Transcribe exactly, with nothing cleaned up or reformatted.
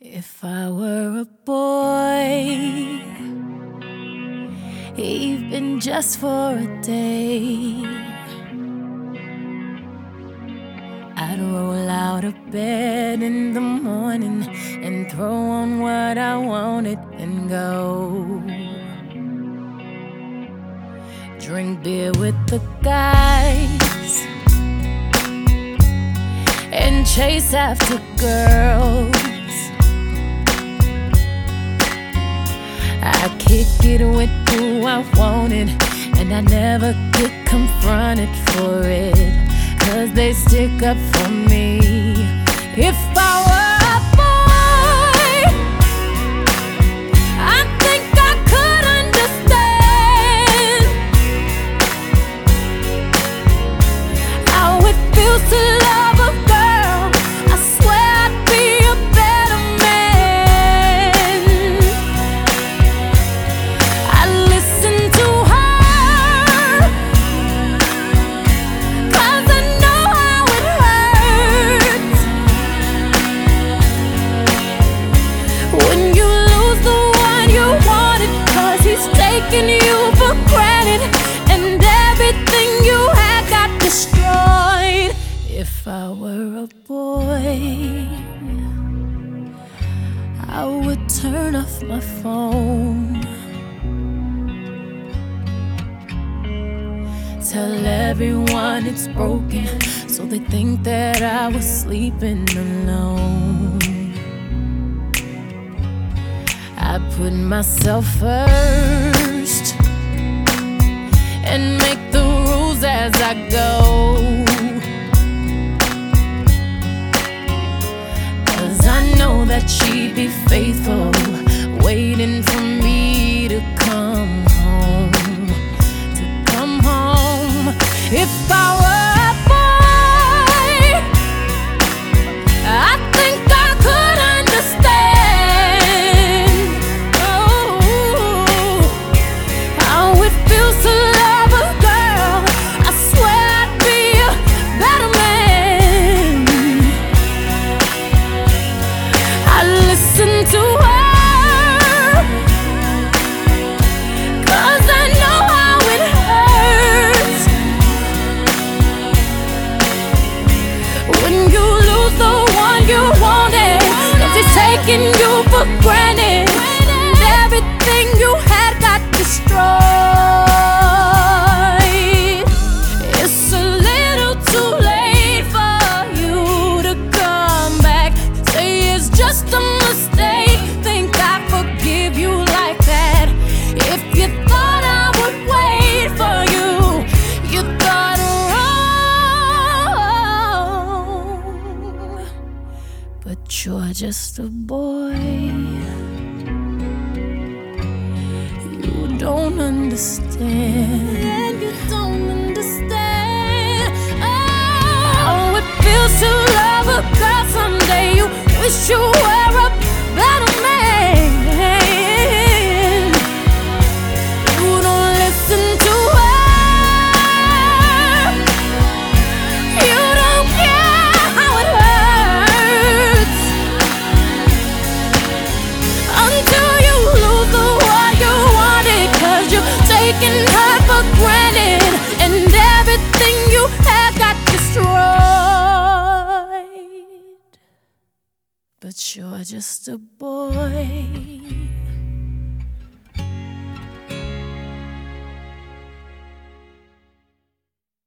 If I were a boy, even just for a day, I'd roll out of bed in the morning and throw on what I wanted and go drink beer with the guys and chase after girls. I kick it with who I wanted, and I never get confronted for it, 'cause they stick up for me. If I were a boy, I think I could understand how it feels to love a girl. I swear I'd be a better man. I listen to her, 'cause I know how it hurts when you lose the one you wanted, 'cause he's taking you for granted and everything you had got destroyed. If I were a boy, I would turn off my phone, tell everyone it's broken, so they think that I was sleeping alone. I put myself first and make the rules as I go, 'cause I know that she'd be faithful, waiting for me to come home, to come home. If I were a boy, I think I could understand oh, how it feels to love a girl. I swear I'd be a better man. I listen to her, 'cause I know how it hurts when you lose the one you wanted, 'cause he's taking you for granted and everything you had got destroyed. It's a little too late for you to come back, say it's just a mistake, think I forgive you like that. If you thought I would wait for you, you thought wrong. But you're just a boy, you don't understand. You don't understand how it feels to love a girl. Someday you wish you were a better man. You don't listen to her, you don't care how it hurts until you lose the one you wanted, 'cause you're taking her for granted and everything you had got destroyed. But you're just a boy.